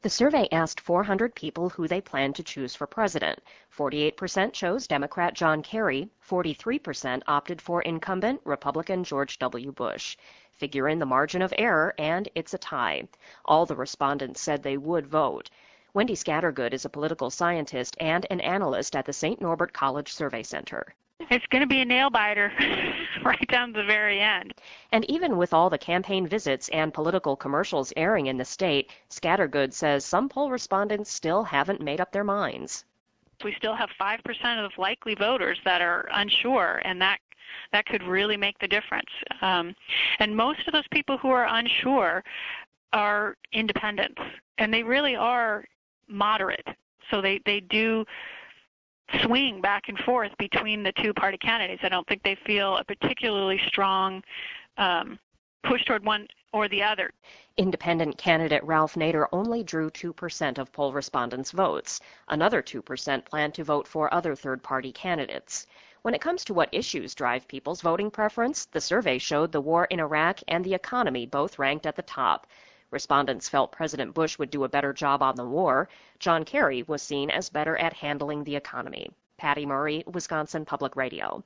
The survey asked 400 people who they plan to choose for president. 48% chose Democrat John Kerry, 43% opted for incumbent Republican George W. Bush. Figure in the margin of error, and it's a tie. All the respondents said they would vote. Wendy Scattergood is a political scientist and an analyst at the St. Norbert College Survey Center. It's going to be a nail-biter right down to the very end. And even with all the campaign visits and political commercials airing in the state, Scattergood says some poll respondents still haven't made up their minds. We still have 5% of likely voters that are unsure, and that could really make the difference. And most of those people who are unsure are independents, and they really are moderate. So they do swing back and forth between the two-party candidates. I don't think they feel a particularly strong push toward one or the other. Independent candidate Ralph Nader only drew 2% of poll respondents' votes. Another 2% plan to vote for other third-party candidates. When it comes to what issues drive people's voting preference, the survey showed the war in Iraq and the economy both ranked at the top. Respondents felt President Bush would do a better job on the war. John Kerry was seen as better at handling the economy. Patty Murray, Wisconsin Public Radio.